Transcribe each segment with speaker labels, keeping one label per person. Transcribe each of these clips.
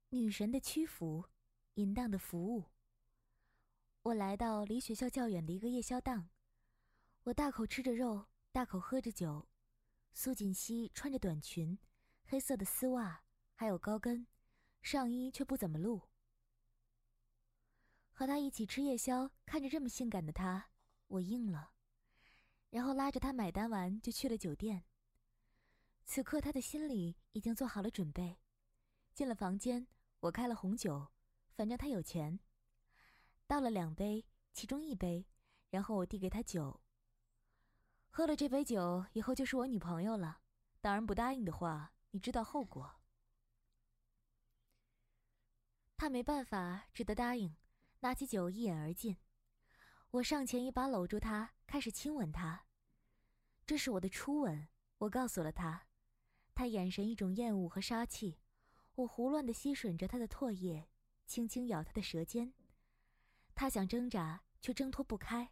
Speaker 1: 女神的屈服，淫荡的服务。我来到离学校较远的一个夜宵档，我大口吃着肉，大口喝着酒。苏锦熙穿着短裙，黑色的丝袜，还有高跟，上衣却不怎么露。和他一起吃夜宵，看着这么性感的他，我应了，然后拉着他买单完就去了酒店。此刻他的心里已经做好了准备。进了房间，我开了红酒，反正他有钱。倒了2杯，其中1杯，然后我递给他酒。喝了这杯酒以后就是我女朋友了，当然不答应的话，你知道后果。他没办法，只得答应，拿起酒一饮而尽。我上前一把搂住他，开始亲吻他。这是我的初吻，我告诉了他。他眼神一种厌恶和杀气。我胡乱地吸吮着他的唾液，轻轻咬他的舌尖。他想挣扎，却挣脱不开。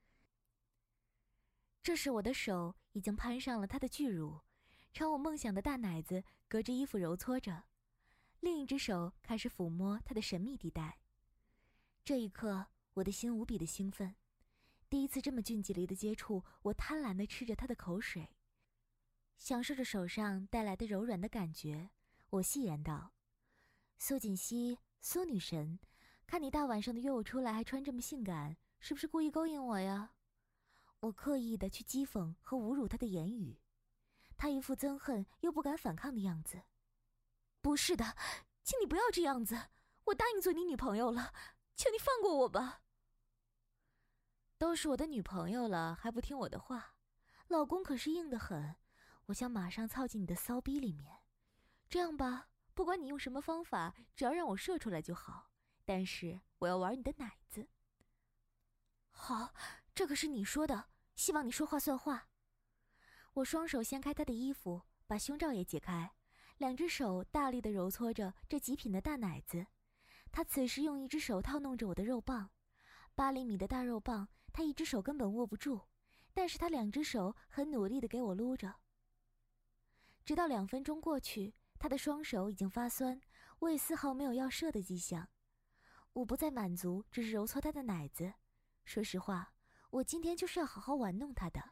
Speaker 1: 这时我的手已经攀上了他的巨乳，朝我梦想的大奶子隔着衣服揉搓着，另一只手开始抚摸他的神秘地带。这一刻，我的心无比的兴奋。第一次这么近距离的接触，我贪婪地吃着他的口水，享受着手上带来的柔软的感觉。我戏言道：“苏锦熙，苏女神，看你大晚上的约我出来还穿这么性感，是不是故意勾引我呀？”我刻意的去讥讽和侮辱他的言语，他一副憎恨又不敢反抗的样子。“不是的，请你不要这样子，我答应做你女朋友了，求你放过我吧。”“都是我的女朋友了，还不听我的话？老公可是硬得很，我想马上操进你的骚逼里面。这样吧，不管你用什么方法，只要让我射出来就好，但是我要玩你的奶子。”“好，这可是你说的，希望你说话算话。”我双手掀开他的衣服，把胸罩也解开，2只手大力地揉搓着这极品的大奶子。他此时用1只手套弄着我的肉棒，8厘米的大肉棒，他1只手根本握不住，但是他2只手很努力地给我撸着。直到2分钟过去，他的双手已经发酸，我也丝毫没有要射的迹象。我不再满足，只是揉搓他的奶子。说实话，我今天就是要好好玩弄他的。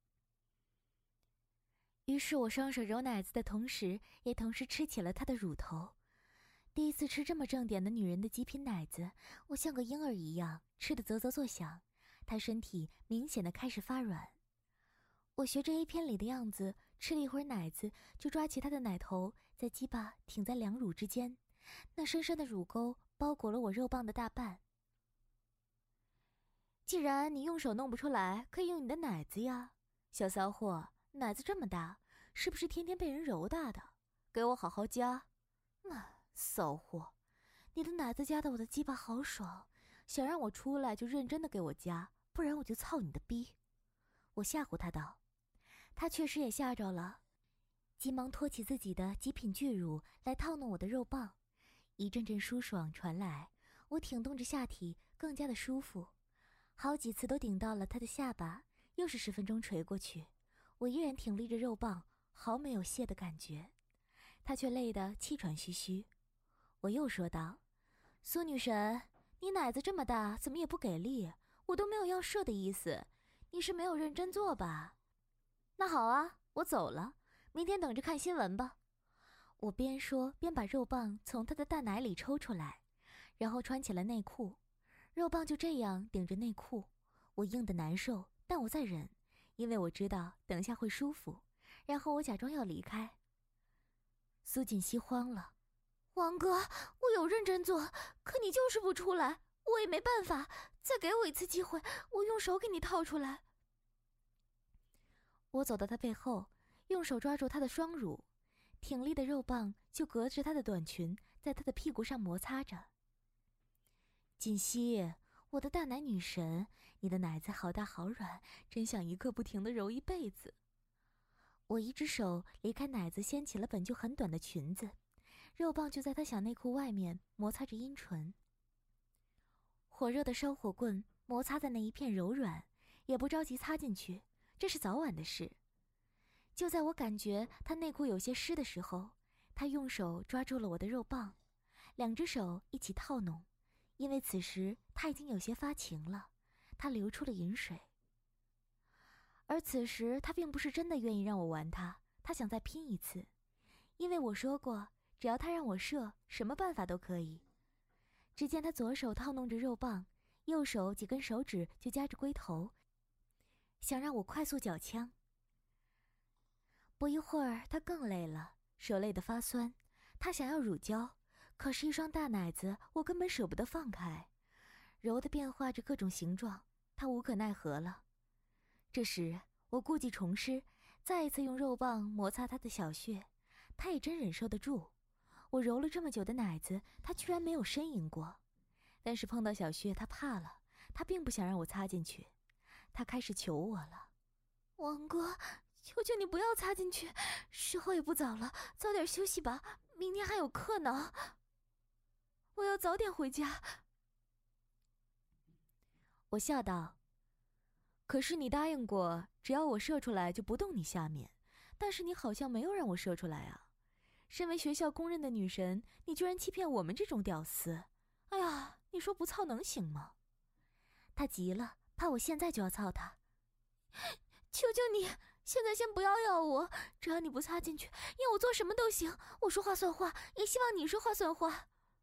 Speaker 1: 于是我双手揉奶子的同时，也同时吃起了他的乳头。第一次吃这么正点的女人的极品奶子，我像个婴儿一样吃得啧啧作响，他身体明显的开始发软。我学着 A 片里的样子，吃了一会儿奶子，就抓起他的奶头，在鸡巴挺在2乳之间，那深深的乳沟包裹了我肉棒的大半。“既然你用手弄不出来，可以用你的奶子呀，小骚货，奶子这么大，是不是天天被人揉大的？给我好好夹。”“骚货，你的奶子夹得我的鸡巴好爽，想让我出来就认真的给我夹，不然我就操你的逼。”我吓唬他道。他确实也吓着了，急忙托起自己的极品巨乳来套弄我的肉棒。一阵阵舒爽传来，我挺动着下体更加的舒服，好几次都顶到了他的下巴。又是10分钟捶过去，我依然挺立着肉棒，毫没有泄的感觉，他却累得气喘吁吁。我又说道：“苏女神，你奶子这么大，怎么也不给力？我都没有要射的意思，你是没有认真做吧？”“那好啊，我走了，明天等着看新闻吧。”我边说边把肉棒从他的大奶里抽出来，然后穿起了内裤。肉棒就这样顶着内裤，我硬得难受，但我在忍，因为我知道等下会舒服。然后我假装要离开。苏锦熙慌了：“王哥，我有认真做，可你就是不出来，我也没办法，再给我一次机会，我用手给你套出来。”我走到他背后，用手抓住他的双乳，挺立的肉棒就隔着他的短裙，在他的屁股上摩擦着。“锦熙，我的大奶女神，你的奶子好大好软，真想一刻不停地揉一辈子。”我1只手离开奶子，掀起了本就很短的裙子，肉棒就在他小内裤外面摩擦着阴唇。火热的烧火棍摩擦在那一片柔软，也不着急擦进去，这是早晚的事。就在我感觉他内裤有些湿的时候，他用手抓住了我的肉棒两只手一起套弄，因为此时他已经有些发情了，他流出了饮水。而此时他并不是真的愿意让我玩他，他想再拼一次，因为我说过，只要他让我射，什么办法都可以。只见他左手套弄着肉棒，右手几根手指就夹着龟头，想让我快速缴枪。不一会儿，他更累了，手累得发酸，他想要乳胶，可是一双大奶子我根本舍不得放开，揉得变化着各种形状，他无可奈何了。这时我故技重施，再一次用肉棒摩擦他的小穴，他也真忍受得住。我揉了这么久的奶子，他居然没有呻吟过，但是碰到小穴他怕了，他并不想让我插进去，他开始求我了：王哥，求求你不要插进去，时候也不早了，早点休息吧，明天还有课呢，我要早点回家。我笑道：可是你答应过，只要我射出来就不动你下面，但是你好像没有让我射出来啊。身为学校公认的女神，你居然欺骗我们这种屌丝，哎呀，你说不操能行吗？他急了，怕我现在就要操他。求求你，现在先不要咬我，只要你不插进去，要我做什么都行，我说话算话，也希望你说话算话。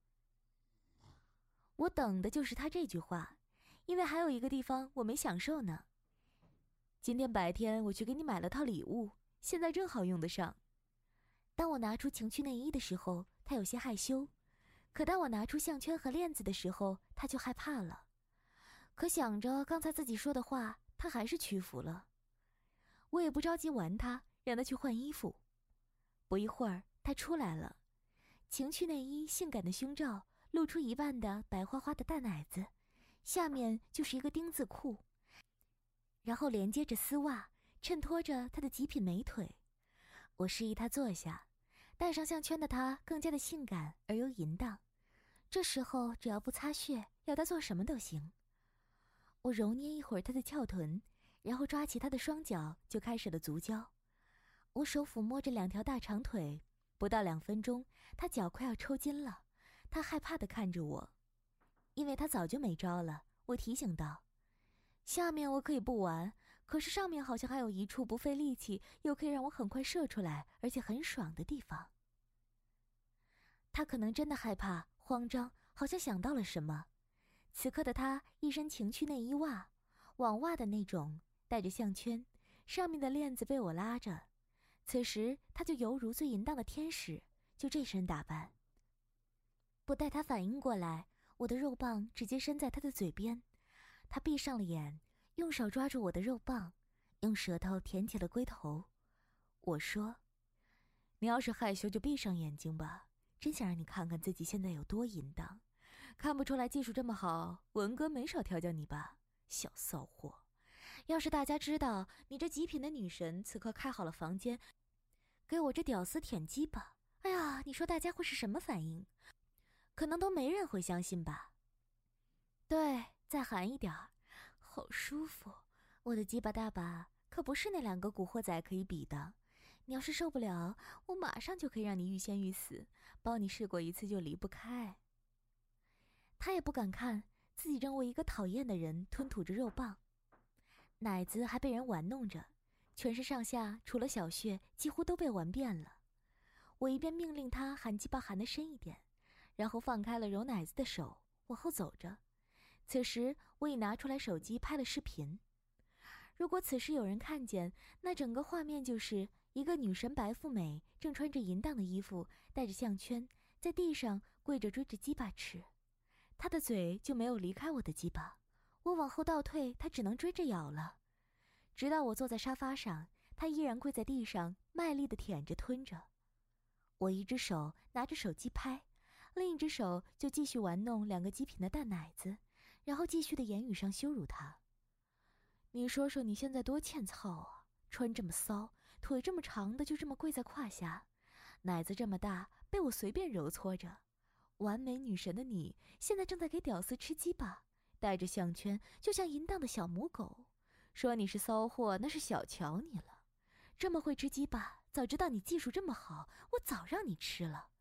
Speaker 1: 我等的就是他这句话，因为还有一个地方我没享受呢。今天白天我去给你买了套礼物，现在正好用得上。当我拿出情趣内衣的时候，他有些害羞，可当我拿出项圈和链子的时候，他就害怕了。可想着刚才自己说的话，他还是屈服了。我也不着急玩他，让他去换衣服。不一会儿，他出来了，情趣内衣性感的胸罩露出一半的白花花的大奶子，下面就是一个丁字裤，然后连接着丝袜，衬托着他的极品美腿。我示意他坐下，戴上项圈的他更加的性感而又淫荡。这时候只要不擦血，要他做什么都行。我揉捏一会儿他的翘臀，然后抓起他的双脚就开始了足交。我手抚摸着两条大长腿，不到2分钟，他脚快要抽筋了。他害怕地看着我，因为他早就没招了。我提醒道：下面我可以不玩，可是上面好像还有一处不费力气又可以让我很快射出来而且很爽的地方。他可能真的害怕慌张，好像想到了什么。此刻的他一身情趣内衣袜，网袜的那种，带着项圈，上面的链子被我拉着。此时他就犹如最淫荡的天使，就这身打扮。不待他反应过来，我的肉棒直接伸在他的嘴边，他闭上了眼，用手抓住我的肉棒，用舌头舔起了龟头。我说：你要是害羞就闭上眼睛吧，真想让你看看自己现在有多淫荡。看不出来技术这么好，文哥没少调教你吧，小骚货。要是大家知道你这极品的女神此刻开好了房间，给我这屌丝舔鸡巴，哎呀，你说大家会是什么反应？可能都没人会相信吧。对，再含一点儿，好舒服。我的鸡巴大把，可不是那2个古惑仔可以比的。你要是受不了，我马上就可以让你欲仙欲死，包你试过一次就离不开。他也不敢看自己正为一个讨厌的人吞吐着肉棒，奶子还被人玩弄着，全身上下除了小穴几乎都被玩遍了。我一边命令他含鸡巴含得深一点，然后放开了揉奶子的手，往后走着。此时我已拿出来手机拍了视频。如果此时有人看见，那整个画面就是一个女神白富美正穿着淫荡的衣服，戴着项圈，在地上跪着追着鸡巴吃。她的嘴就没有离开我的鸡巴，我往后倒退，她只能追着咬了。直到我坐在沙发上，她依然跪在地上，卖力地舔着吞着。我一只手拿着手机拍，另一只手就继续玩弄2个极品的大奶子，然后继续的言语上羞辱她。你说说你现在多欠操啊，穿这么骚，腿这么长的就这么跪在胯下，奶子这么大被我随便揉搓着。完美女神的你现在正在给屌丝吃鸡巴，戴着项圈就像淫荡的小母狗。说你是骚货那是小瞧你了，这么会吃鸡巴，早知道你技术这么好，我早让你吃了。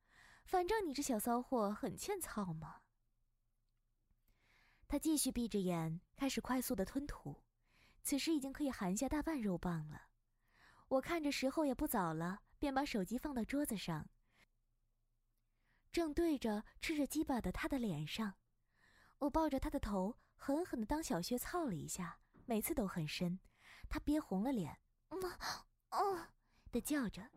Speaker 1: 反正你这小骚货很欠操嘛。他继续闭着眼，开始快速的吞吐，此时已经可以含下大半肉棒了。我看着时候也不早了，便把手机放到桌子上，正对着吃着鸡巴的他的脸上。我抱着他的头，狠狠地当小穴操了一下，每次都很深。他憋红了脸，的叫着。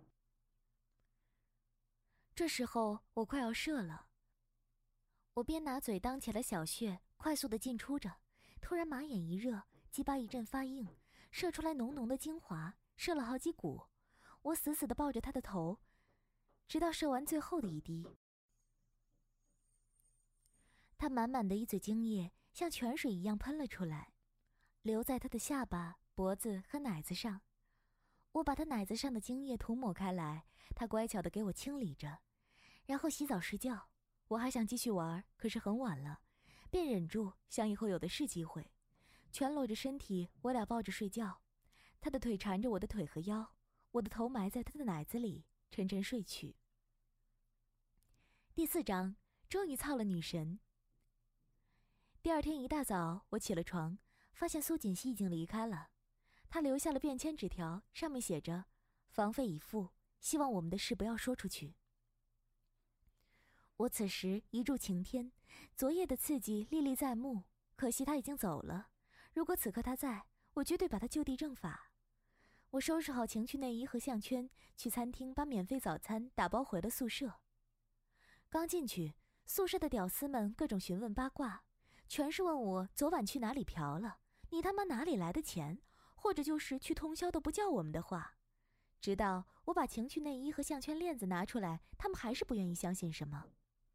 Speaker 1: 这时候我快要射了，我边拿嘴当起了小穴，快速地进出着。突然马眼一热，鸡巴一阵发硬，射出来浓浓的精华，射了好几股。我死死地抱着他的头，直到射完最后的一滴。他满满的一嘴精液像泉水一样喷了出来，流在他的下巴、脖子和奶子上。我把他奶子上的精液涂抹开来，他乖巧地给我清理着，然后洗澡睡觉。我还想继续玩，可是很晚了，便忍住，想以后有的是机会。全裸着身体，我俩抱着睡觉，他的腿缠着我的腿和腰，我的头埋在他的奶子里，沉沉睡去。第4章，终于操了女神。第二天一大早，我起了床，发现苏锦熙已经离开了。他留下了便签纸条，上面写着房费已付，希望我们的事不要说出去。我此时一柱擎天，昨夜的刺激历历在目，可惜他已经走了。如果此刻他在，我绝对把他就地正法。我收拾好情趣内衣和项圈，去餐厅把免费早餐打包回了宿舍。刚进去，宿舍的屌丝们各种询问八卦，全是问我昨晚去哪里嫖了，你他妈哪里来的钱，或者就是去通宵都不叫我们的话。直到我把情趣内衣和项圈链子拿出来，他们还是不愿意相信什么。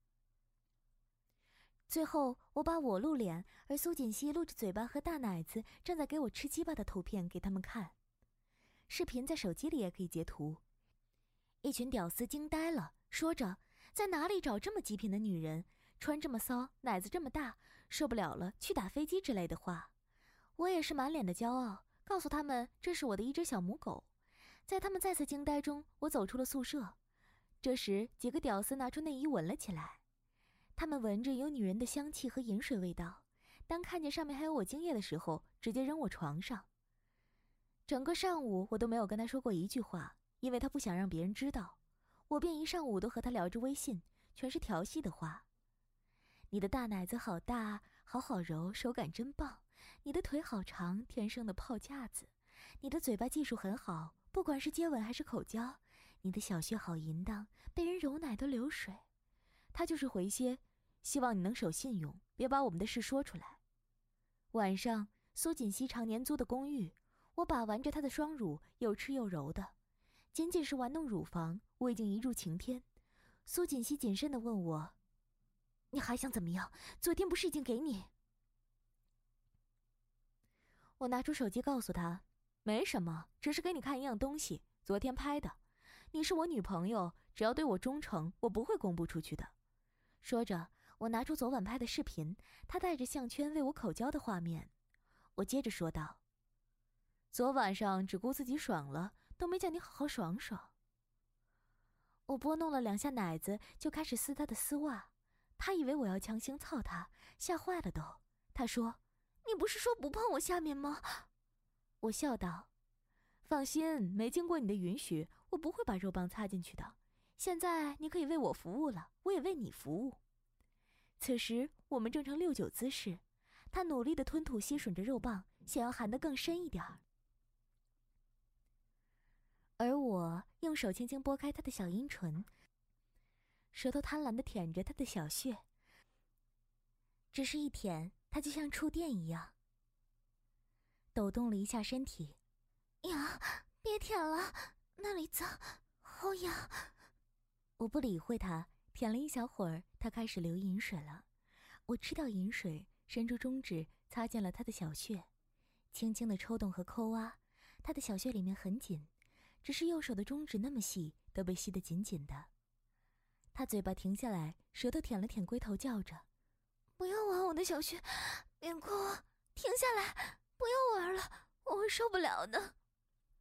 Speaker 1: 最后我把我露脸，而苏锦熙露着嘴巴和大奶子正在给我吃鸡巴的图片给他们看。视频在手机里也可以截图。一群屌丝惊呆了，说着在哪里找这么极品的女人，穿这么骚，奶子这么大，受不了了去打飞机之类的话。我也是满脸的骄傲，告诉他们这是我的一只小母狗。在他们再次惊呆中，我走出了宿舍。这时几个屌丝拿出内衣闻了起来，他们闻着有女人的香气和饮水味道，当看见上面还有我精液的时候，直接扔我床上。整个上午我都没有跟他说过一句话，因为他不想让别人知道。我便一上午都和他聊着微信，全是调戏的话。你的大奶子好大，好揉，手感真棒。你的腿好长，天生的炮架子。你的嘴巴技术很好，不管是接吻还是口交。你的小穴好淫荡，被人揉奶都流水。他就是回些，希望你能守信用，别把我们的事说出来。晚上，苏锦熙常年租的公寓，我把玩着他的双乳，又吃又揉的。仅仅是玩弄乳房，我已经一柱擎天。苏锦熙谨慎地问我：“你还想怎么样？昨天不是已经给你？”我拿出手机告诉他：“没什么，只是给你看一样东西，昨天拍的。你是我女朋友，只要对我忠诚，我不会公布出去的。”说着，我拿出昨晚拍的视频，他带着项圈为我口交的画面。我接着说道：“昨晚上只顾自己爽了，都没叫你好好爽爽。”我拨弄了2下奶子，就开始撕他的丝袜。他以为我要强行操他，吓坏了都。他说：“你不是说不碰我下面吗？”我笑道：“放心，没经过你的允许，我不会把肉棒插进去的。现在你可以为我服务了，我也为你服务。”此时我们正成6-9姿势，他努力地吞吐吸吮着肉棒，想要含得更深一点儿。而我用手轻轻拨开他的小阴唇，舌头贪婪地舔着他的小穴，只是一舔，他就像触电一样，抖动了一下身体。呀，别舔了，那里脏，好痒。我不理会他，舔了一小会儿，他开始流饮水了。我吃掉饮水，伸出中指擦进了他的小穴，轻轻地抽动和抠挖，他的小穴里面很紧，只是右手的中指那么细，都被吸得紧紧的。他嘴巴停下来，舌头舔了舔龟头，叫着：“不要玩我的小穴，别哭，停下来，不要玩了，我会受不了的。”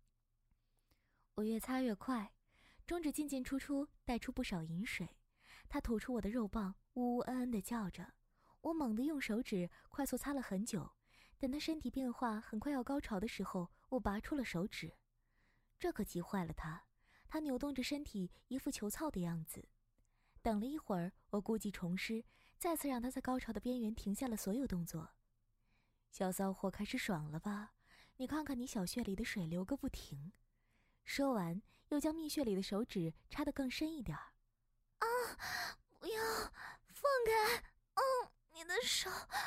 Speaker 1: 我越擦越快，中指进进出出，带出不少饮水。 他吐出我的肉棒，呜呜嗯嗯地叫着。我猛地用手指快速擦了很久，等他身体变化很快要高潮的时候，我拔出了手指。这可急坏了他，他扭动着身体，一副求操的样子。等了一会儿，我故技重施，再次让他在高潮的边缘停下了所有动作。小骚货开始爽了吧？你看看你小穴里的水流个不停。说完，又将蜜穴里的手指插得更深一点。
Speaker 2: 啊！不要，放开！你的手。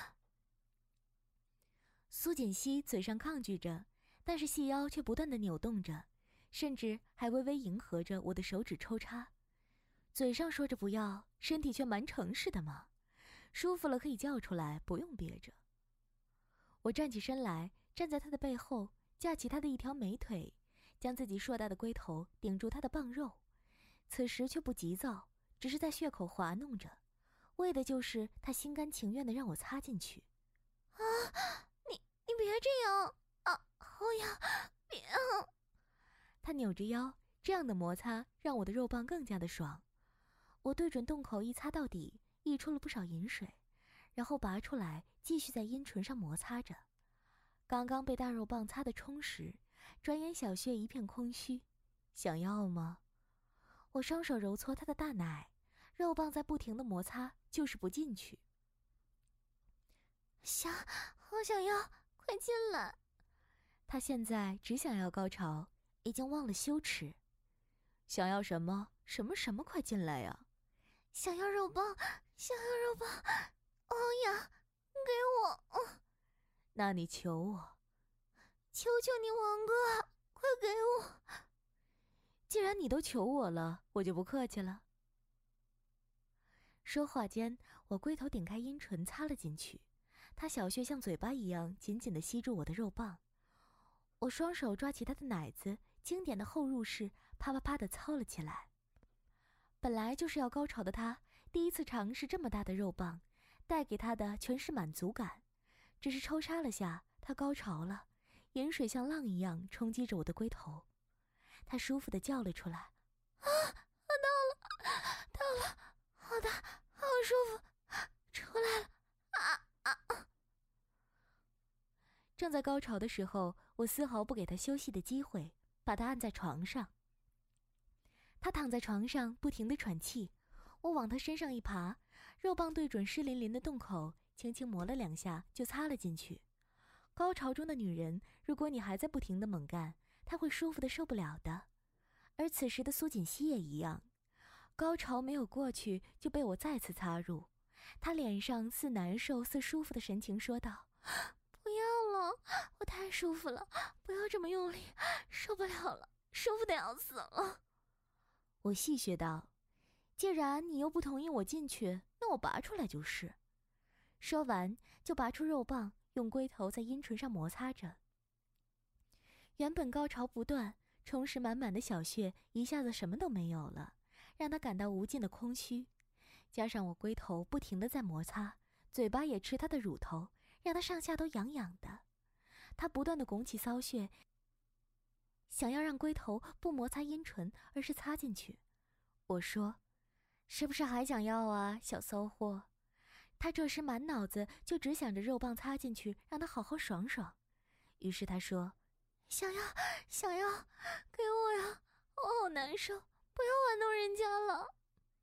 Speaker 1: 苏锦熙嘴上抗拒着，但是细腰却不断地扭动着，甚至还微微迎合着我的手指抽插。嘴上说着不要，身体却蛮诚实的嘛。舒服了可以叫出来，不用憋着。我站起身来，站在他的背后，架起他的一条美腿，将自己硕大的龟头顶住他的棒肉。此时却不急躁，只是在穴口滑弄着，为的就是他心甘情愿地让我插进去。
Speaker 2: 啊！你别这样啊！好痒！别啊！
Speaker 1: 他扭着腰，这样的摩擦让我的肉棒更加的爽。我对准洞口一擦到底，溢出了不少饮水，然后拔出来，继续在阴唇上摩擦着。刚刚被大肉棒擦得充实，转眼小穴一片空虚。想要吗？我双手揉搓他的大奶，肉棒在不停的摩擦，就是不进去。
Speaker 2: 好想要，快进来！
Speaker 1: 他现在只想要高潮，已经忘了羞耻。想要什么？什么快进来呀！
Speaker 2: 想要肉棒，想要肉棒！哦呀，给我！
Speaker 1: 那你求我，
Speaker 2: 求求你，王哥，快给我！
Speaker 1: 既然你都求我了，我就不客气了。说话间，我龟头顶开阴唇插了进去，他小穴像嘴巴一样紧紧地吸住我的肉棒。我双手抓起他的奶子，经典的后入式，啪啪啪地操了起来。本来就是要高潮的他，第一次尝试这么大的肉棒，带给他的全是满足感。只是抽插了下，他高潮了，饮水像浪一样冲击着我的龟头。他舒服地叫了出来：“
Speaker 2: 啊，到了，好大，好舒服，出来了！啊！”
Speaker 1: 正在高潮的时候，我丝毫不给他休息的机会，把他按在床上。他躺在床上不停地喘气，我往他身上一爬，肉棒对准湿淋淋的洞口，轻轻磨了2下就插了进去。高潮中的女人，如果你还在不停地猛干，她会舒服得受不了的。而此时的苏锦熙也一样，高潮没有过去就被我再次插入。她脸上似难受似舒服的神情说道：“
Speaker 2: 不要了，我太舒服了，不要这么用力，受不了了，舒服得要死了。”
Speaker 1: 我戏谑道：“既然你又不同意我进去，那我拔出来就是。”说完就拔出肉棒，用龟头在阴唇上摩擦着。原本高潮不断、充实满满的小穴一下子什么都没有了，让他感到无尽的空虚。加上我龟头不停地在摩擦，嘴巴也吃他的乳头，让他上下都痒痒的。他不断地拱起骚穴，想要让龟头不摩擦阴唇，而是插进去。我说：“是不是还想要啊，小骚货？”他这时满脑子就只想着肉棒插进去，让他好好爽爽。于是他说：“
Speaker 2: 想要，给我呀！我好难受，不要玩弄人家了。”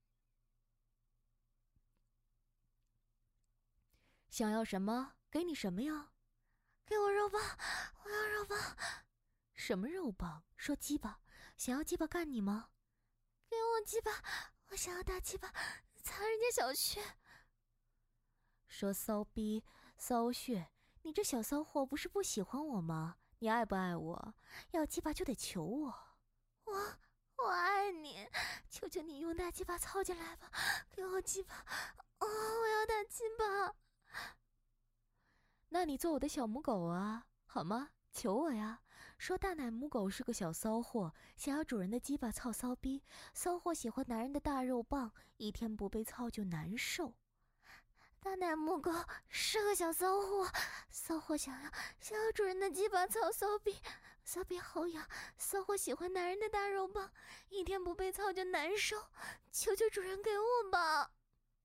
Speaker 1: 想要什么？给你什么呀？
Speaker 2: 给我肉棒，我要肉棒。
Speaker 1: 什么肉棒？说鸡巴，想要鸡巴干你吗？
Speaker 2: 给我鸡巴，我想要大鸡巴，擦人家小穴。
Speaker 1: 说骚逼骚穴，你这小骚货不是不喜欢我吗？你爱不爱我？要鸡巴就得求我。
Speaker 2: 我爱你，求求你用大鸡巴操进来吧，给我鸡巴，我要大鸡巴。
Speaker 1: 那你做我的小母狗啊，好吗？求我呀！说大奶母狗是个小骚货，想要主人的鸡巴操骚逼，骚货喜欢男人的大肉棒，一天不被操就难受。
Speaker 2: 大奶母狗是个小骚货，骚货想要主人的鸡巴操骚逼，骚逼好痒，骚货喜欢男人的大肉棒，一天不被操就难受，求求主人给我吧。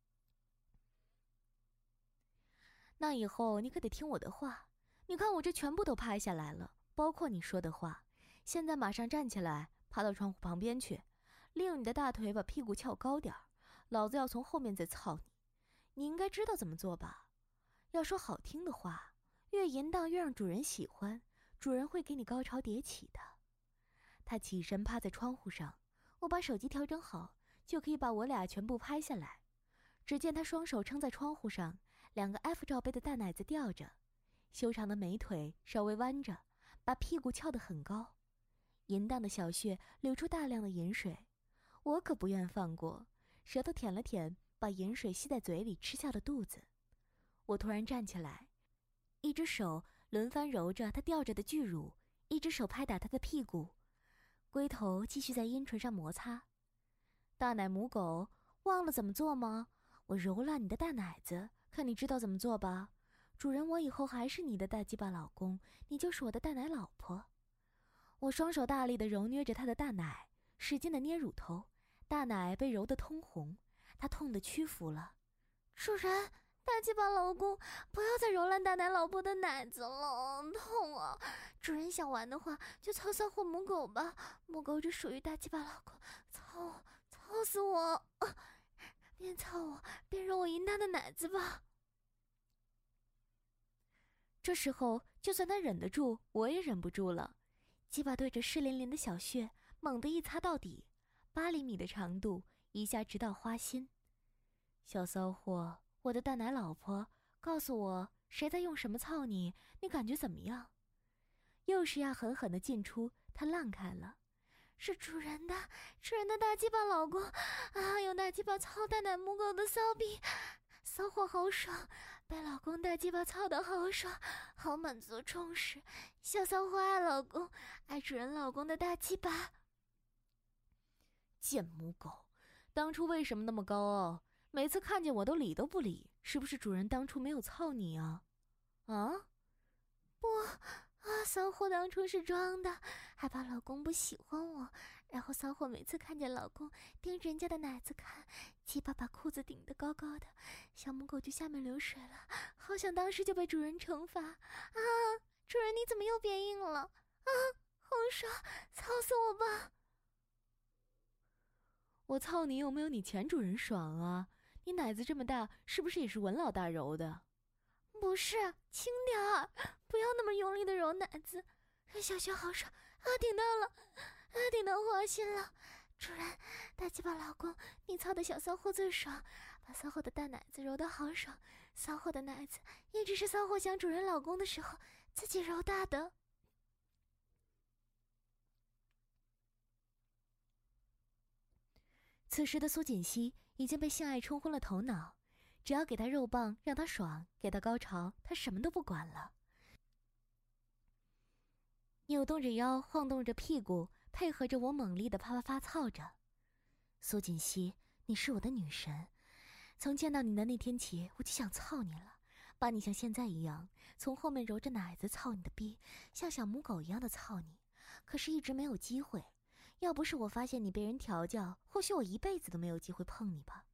Speaker 1: 那以后你可得听我的话，你看我这全部都拍下来了，包括你说的话。现在马上站起来，爬到窗户旁边去，利用你的大腿把屁股翘高点儿，老子要从后面再操你。你应该知道怎么做吧？要说好听的话，越淫荡越让主人喜欢，主人会给你高潮迭起的。他起身趴在窗户上，我把手机调整好，就可以把我俩全部拍下来。只见他双手撑在窗户上，2个 F 罩杯的大奶子吊着，修长的美腿稍微弯着，把屁股翘得很高，淫荡的小穴流出大量的饮水。我可不愿放过，舌头舔了舔，把饮水吸在嘴里，吃下了肚子。我突然站起来，一只手轮番揉着他吊着的巨乳，一只手拍打他的屁股，龟头继续在阴唇上摩擦。大奶母狗，忘了怎么做吗？我揉烂你的大奶子，看你知道怎么做吧。主人，我以后还是你的大鸡巴老公，你就是我的大奶老婆。我双手大力地揉捏着他的大奶，使劲地捏乳头，大奶被揉得通红，他痛得屈服了。
Speaker 2: 主人，大鸡巴老公，不要再揉烂大奶老婆的奶子了，痛啊！主人想玩的话，就操骚货母狗吧，母狗只属于大鸡巴老公，操死我！边操我边揉我淫荡的奶子吧。
Speaker 1: 这时候，就算他忍得住，我也忍不住了，鸡巴对着湿淋淋的小穴猛地一擦到底，8厘米的长度，一下直到花心。小骚货，我的大奶老婆，告诉我谁在用什么操你？你感觉怎么样？又是要狠狠地进出，他烂开了。
Speaker 2: 是主人的大鸡巴老公啊！用大鸡巴操大奶母狗的骚逼，骚货好爽，被老公大鸡巴操得好爽，好满足充实。小骚货爱老公，爱主人老公的大鸡巴。
Speaker 1: 贱母狗，当初为什么那么高傲？每次看见我都理都不理，是不是主人当初没有操你啊？啊？
Speaker 2: 不。骚货当初是装的，还怕老公不喜欢我，然后骚货每次看见老公盯着人家的奶子看，鸡巴把裤子顶得高高的，小母狗就下面流水了，好想当时就被主人惩罚啊！主人你怎么又变硬了啊？好爽，操死我吧！
Speaker 1: 我操你有没有你前主人爽啊？你奶子这么大，是不是也是文老大揉的？
Speaker 2: 不是，轻点儿，不要那么用力的揉奶子。小穴好爽啊！顶到了，顶到花心了。主人，大鸡巴老公，你操的小骚货最爽，把骚货的大奶子揉得好爽。骚货的奶子一直是骚货想主人老公的时候自己揉大的。
Speaker 1: 此时的苏锦熙已经被性爱冲昏了头脑。只要给他肉棒，让他爽，给他高潮，他什么都不管了。扭动着腰，晃动着屁股，配合着我猛力的啪啪啪操着。苏锦熙，你是我的女神，从见到你的那天起，我就想操你了，把你像现在一样，从后面揉着奶子操你的逼，像小母狗一样的操你，可是一直没有机会。要不是我发现你被人调教，或许我一辈子都没有机会碰你吧。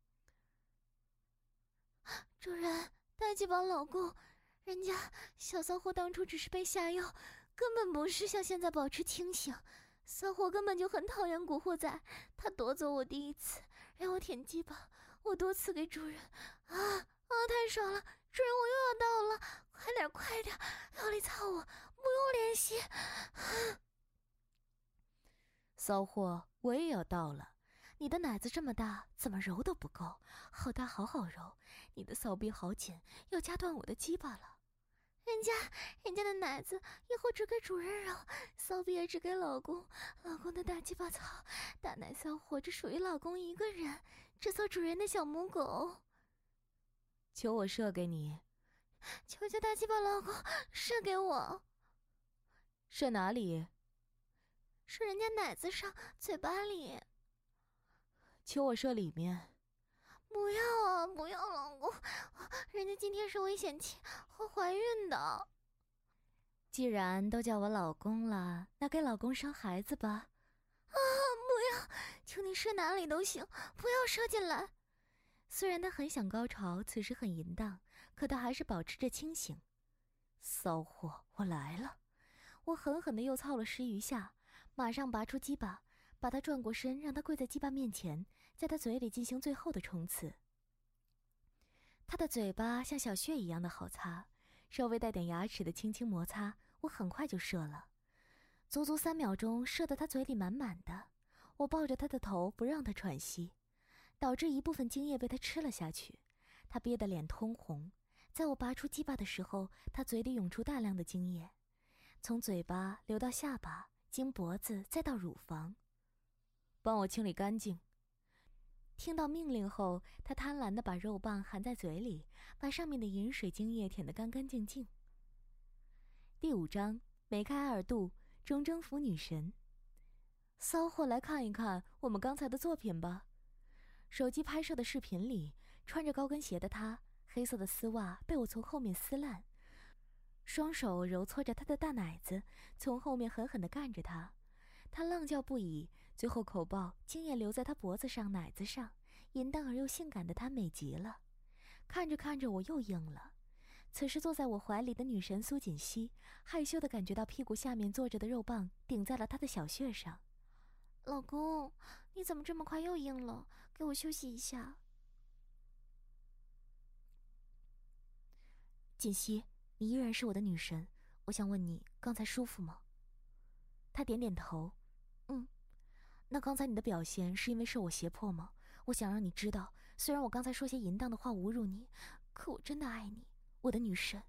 Speaker 2: 主人，大鸡巴老公，人家小骚货当初只是被下药，根本不是像现在保持清醒。骚货根本就很讨厌古惑仔，他夺走我第一次，让我舔鸡巴，我多次给主人。太爽了！主人，我又要到了，快点，用力操我，不用练习。
Speaker 1: 骚货，我也要到了。你的奶子这么大，怎么揉都不够，好大好好揉。你的骚逼好紧，要夹断我的鸡巴了。
Speaker 2: 人家的奶子以后只给主人揉，骚逼也只给老公。老公的大鸡巴操，大奶骚货只属于老公一个人，只做主人的小母狗。
Speaker 1: 求我射给你，
Speaker 2: 求求大鸡巴老公射给我。
Speaker 1: 射哪里？
Speaker 2: 射人家奶子上，嘴巴里。
Speaker 1: 求我射里面。
Speaker 2: 不要啊，不要老公，人家今天是危险期，会怀孕的。
Speaker 1: 既然都叫我老公了，那给老公生孩子吧。
Speaker 2: 不要，求你射哪里都行，不要射进来。
Speaker 1: 虽然他很想高潮，此时很淫荡，可他还是保持着清醒。骚货，我来了！我狠狠地又操了10余下，马上拔出鸡巴，把他转过身，让他跪在鸡巴面前，在他嘴里进行最后的冲刺。他的嘴巴像小穴一样的好擦，稍微带点牙齿的轻轻摩擦，我很快就射了，足足3秒钟，射得他嘴里满满的。我抱着他的头不让他喘息，导致一部分精液被他吃了下去，他憋得脸通红。在我拔出鸡巴的时候，他嘴里涌出大量的精液，从嘴巴流到下巴，经脖子再到乳房。帮我清理干净。听到命令后，他贪婪地把肉棒含在嘴里，把上面的饮水精液舔得干干净净。第5章，梅开2度，终征服女神。骚货，来看一看我们刚才的作品吧。手机拍摄的视频里，穿着高跟鞋的他，黑色的丝袜被我从后面撕烂，双手揉搓着他的大奶子，从后面狠狠地干着他。他浪叫不已，最后口爆，精液流在他脖子上、奶子上，淫荡而又性感的他美极了。看着看着，我又硬了。此时坐在我怀里的女神苏锦熙，害羞地感觉到屁股下面坐着的肉棒顶在了她的小穴上。
Speaker 2: 老公，你怎么这么快又硬了？给我休息一下。
Speaker 1: 锦熙，你依然是我的女神，我想问你，刚才舒服吗？她点点头。那刚才你的表现是因为受我胁迫吗？我想让你知道，虽然我刚才说些淫荡的话侮辱你，可我真的爱你，我的女神。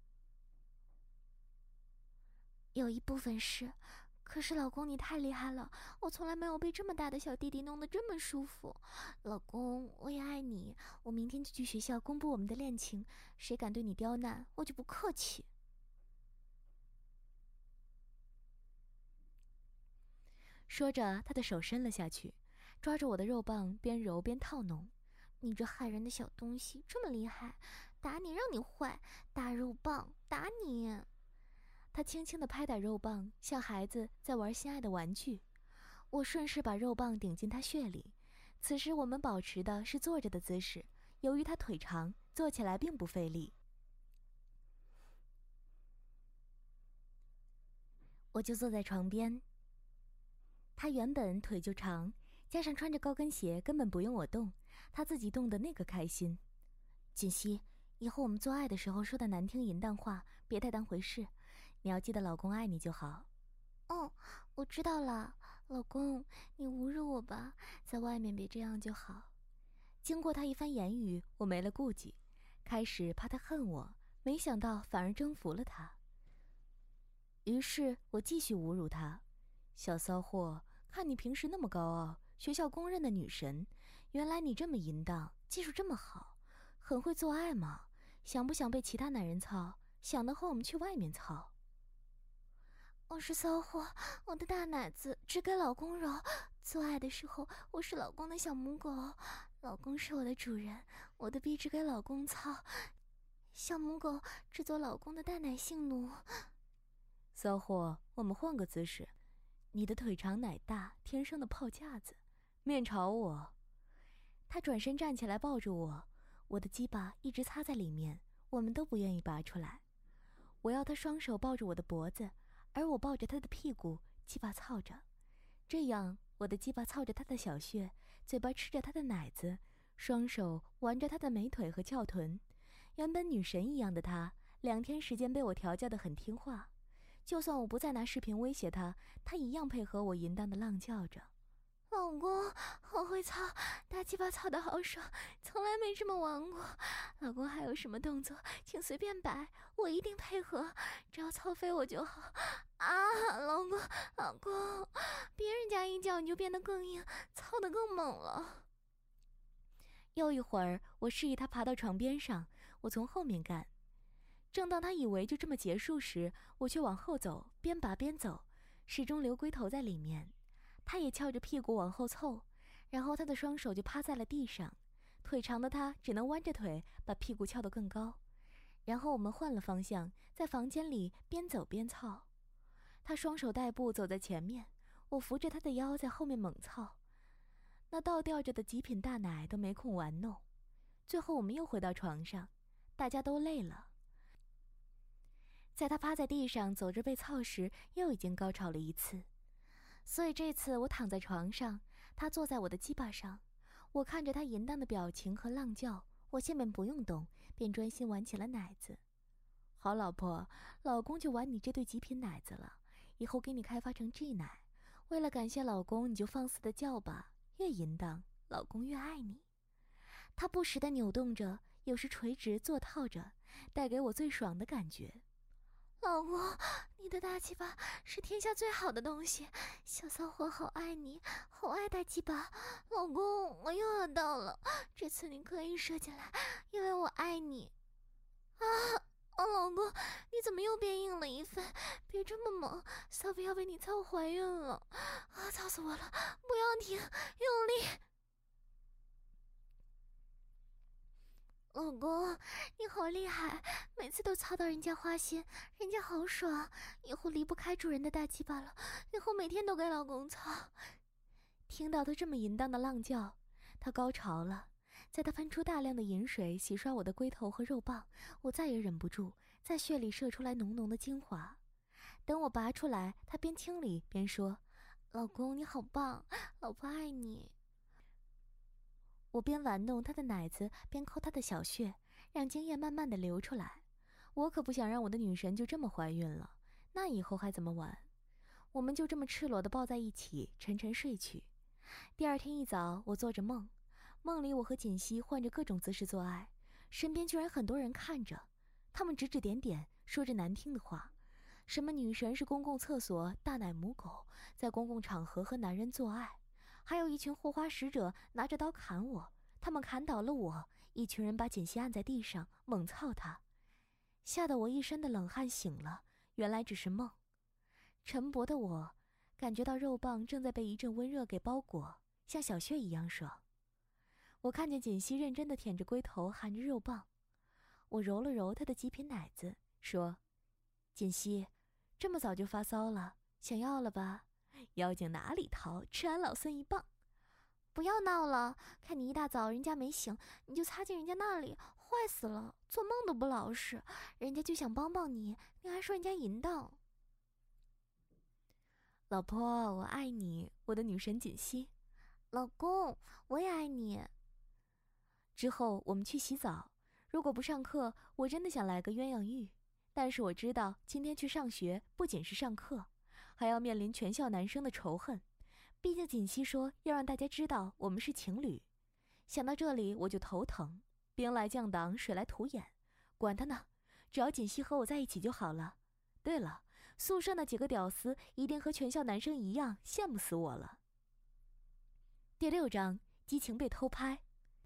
Speaker 2: 有一部分是，可是老公你太厉害了，我从来没有被这么大的小弟弟弄得这么舒服。老公，我也爱你，我明天就去学校公布我们的恋情，谁敢对你刁难，我就不客气。
Speaker 1: 说着，他的手伸了下去，抓着我的肉棒，边揉边套弄。
Speaker 2: 你这害人的小东西，这么厉害，打你让你坏，大肉棒，打你！
Speaker 1: 他轻轻地拍打肉棒，像孩子在玩心爱的玩具。我顺势把肉棒顶进他穴里。此时我们保持的是坐着的姿势，由于他腿长，坐起来并不费力。我就坐在床边。他原本腿就长，加上穿着高跟鞋，根本不用我动，他自己动的那个开心。锦熙，以后我们做爱的时候说的难听淫荡话，别太当回事，你要记得老公爱你就好。
Speaker 2: 我知道了，老公，你侮辱我吧，在外面别这样就好。
Speaker 1: 经过他一番言语，我没了顾忌，开始怕他恨我，没想到反而征服了他。于是我继续侮辱他，小骚货，看你平时那么高傲，学校公认的女神，原来你这么淫荡，技术这么好，很会做爱吗？想不想被其他男人操？想的话我们去外面操。
Speaker 2: 我是骚货，我的大奶子只给老公揉，做爱的时候我是老公的小母狗，老公是我的主人，我的逼只给老公操，小母狗只做老公的大奶性奴。
Speaker 1: 骚货，我们换个姿势，你的腿长奶大，天生的炮架子，面朝我。他转身站起来抱住我，我的鸡巴一直插在里面，我们都不愿意拔出来。我要他双手抱住我的脖子，而我抱着他的屁股，鸡巴操着。这样，我的鸡巴操着他的小穴，嘴巴吃着他的奶子，双手玩着他的美腿和翘臀。原本女神一样的他，2天时间被我调教得很听话。就算我不再拿视频威胁他，他一样配合我淫荡的浪叫着。
Speaker 2: 老公，好会操，大鸡巴操得好爽，从来没这么玩过。老公还有什么动作，请随便摆，我一定配合，只要操飞我就好。啊，老公，别人家一叫你就变得更硬，操得更猛了。
Speaker 1: 又一会儿，我示意他爬到床边上，我从后面干。正当他以为就这么结束时，我却往后走，边拔边走，始终留龟头在里面。他也翘着屁股往后凑，然后他的双手就趴在了地上， 腿长的他只能弯着腿把屁股翘得更高。然后我们换了方向，在房间里边走边操。他双手带步走在前面，我扶着他的腰在后面猛操。那倒吊着的极品大奶都没空玩弄。最后我们又回到床上，大家都累了。在他趴在地上走着被操时，又已经高潮了一次。所以这次我躺在床上，他坐在我的鸡巴上，我看着他淫荡的表情和浪叫，我下面不用动，便专心玩起了奶子。好老婆，老公就玩你这对极品奶子了，以后给你开发成 G 奶。为了感谢老公，你就放肆的叫吧，越淫荡，老公越爱你。他不时地扭动着，有时垂直坐套着，带给我最爽的感觉。
Speaker 2: 老公，你的大鸡巴是天下最好的东西，小骚货好爱你，好爱大鸡巴。老公，我又要到了，这次你可以射进来，因为我爱你。老公，你怎么又变硬了一分？别这么猛，骚逼要被你操怀孕了啊！操死我了！不要停，用力。老公，你好厉害，每次都操到人家花心，人家好爽，以后离不开主人的大鸡巴了，以后每天都给老公操。
Speaker 1: 听到他这么淫荡的浪叫，他高潮了，在他喷出大量的淫水洗刷我的龟头和肉棒，我再也忍不住，在血里射出来浓浓的精华。等我拔出来，他边清理边说：“老公你好棒，老婆爱你。”我边玩弄他的奶子，边抠他的小穴，让精液慢慢的流出来。我可不想让我的女神就这么怀孕了，那以后还怎么玩？我们就这么赤裸的抱在一起，沉沉睡去。第二天一早，我做着梦，梦里我和锦溪换着各种姿势做爱，身边居然很多人看着，他们指指点点，说着难听的话，什么女神是公共厕所大奶母狗，在公共场合和男人做爱。还有一群护花使者拿着刀砍我，他们砍倒了我，一群人把锦溪按在地上猛操他，吓得我一身的冷汗，醒了，原来只是梦。沉薄的我感觉到肉棒正在被一阵温热给包裹，像小穴一样爽。我看见锦溪认真地舔着龟头，含着肉棒，我揉了揉她的极品奶子，说：“锦溪，这么早就发骚了，想要了吧？妖精哪里逃，吃俺老孙一棒！”
Speaker 2: 不要闹了，看你一大早人家没醒，你就插进人家那里，坏死了，做梦都不老实。人家就想帮帮你，你还说人家淫荡。
Speaker 1: 老婆，我爱你，我的女神锦溪。
Speaker 2: 老公，我也爱你。
Speaker 1: 之后我们去洗澡，如果不上课，我真的想来个鸳鸯浴。但是我知道今天去上学不仅是上课，还要面临全校男生的仇恨。毕竟锦溪说要让大家知道我们是情侣。想到这里我就头疼，兵来将挡，水来土掩，管他呢，只要锦溪和我在一起就好了。对了，宿舍那几个屌丝一定和全校男生一样羡慕死我了。第6章，激情被偷拍。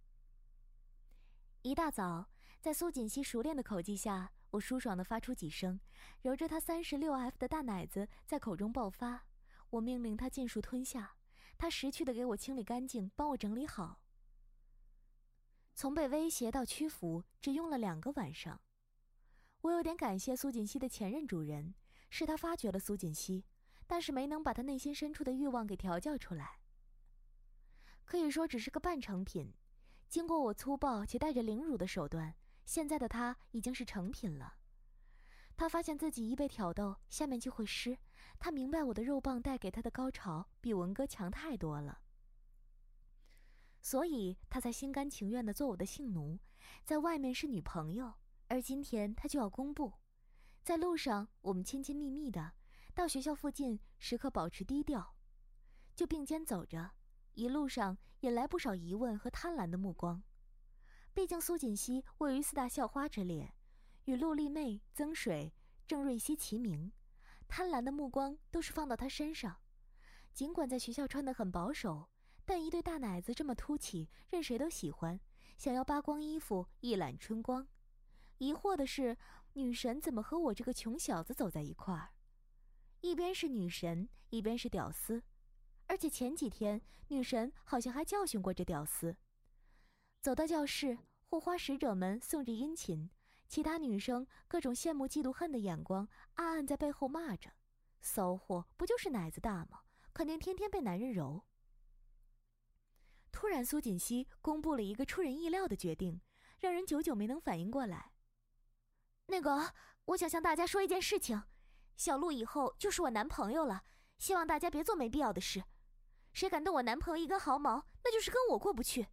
Speaker 1: 一大早，在苏锦溪熟练的口技下，我舒爽地发出几声，揉着她36F 的大奶子在口中爆发。我命令他尽数吞下，他识趣地给我清理干净，帮我整理好。从被威胁到屈服，只用了2个晚上。我有点感谢苏锦溪的前任主人，是他发掘了苏锦溪，但是没能把他内心深处的欲望给调教出来。可以说只是个半成品。经过我粗暴且带着凌辱的手段，现在的他已经是成品了。他发现自己一被挑逗，下面就会湿。他明白我的肉棒带给他的高潮比文哥强太多了，所以他才心甘情愿地做我的性奴。在外面是女朋友，而今天他就要公布。在路上我们亲亲密密的，到学校附近时刻保持低调，就并肩走着，一路上引来不少疑问和贪婪的目光。毕竟苏锦溪位于4大校花之列，与陆丽妹、曾水、郑瑞熙齐名，贪婪的目光都是放到她身上。尽管在学校穿得很保守，但一对大奶子这么凸起，任谁都喜欢，想要扒光衣服一览春光。疑惑的是，女神怎么和我这个穷小子走在一块儿？一边是女神，一边是屌丝，而且前几天女神好像还教训过这屌丝。 走到教室，护花使者们送着殷勤，其他女生各种羡慕嫉妒恨的眼光暗暗在背后骂着：骚货不就是奶子大吗？肯定天天被男人揉。突然苏锦熙公布了一个出人意料的决定，让人久久没能反应过来。
Speaker 2: 那个，我想向大家说一件事情，小鹿以后就是我男朋友了，希望大家别做没必要的事。谁敢动我男朋友一根毫毛，那就是跟我过不去。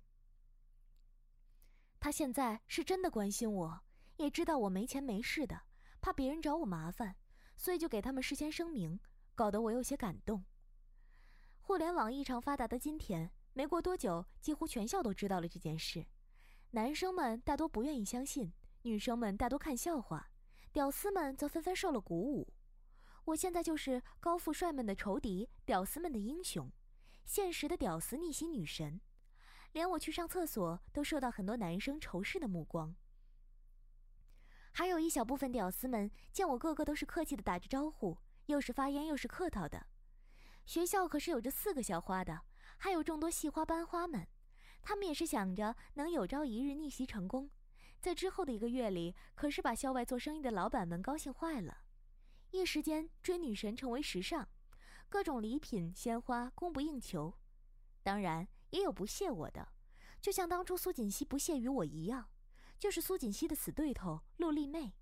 Speaker 1: 他现在是真的关心我，也知道我没钱没势的，怕别人找我麻烦，所以就给他们事先声明，搞得我有些感动。互联网异常发达的今天，没过多久，几乎全校都知道了这件事。男生们大多不愿意相信，女生们大多看笑话，屌丝们则纷纷受了鼓舞。我现在就是高富帅们的仇敌，屌丝们的英雄，现实的屌丝逆袭女神。连我去上厕所都受到很多男生仇视的目光。还有一小部分屌丝们见我个个都是客气的打着招呼，又是发烟又是客套的。学校可是有着4个校花的，还有众多系花班花们，他们也是想着能有朝一日逆袭成功。在之后的1个月里，可是把校外做生意的老板们高兴坏了。一时间追女神成为时尚，各种礼品鲜花供不应求。当然也有不屑我的，就像当初苏锦熙不屑于我一样，就是苏锦熙的死对头陆丽妹。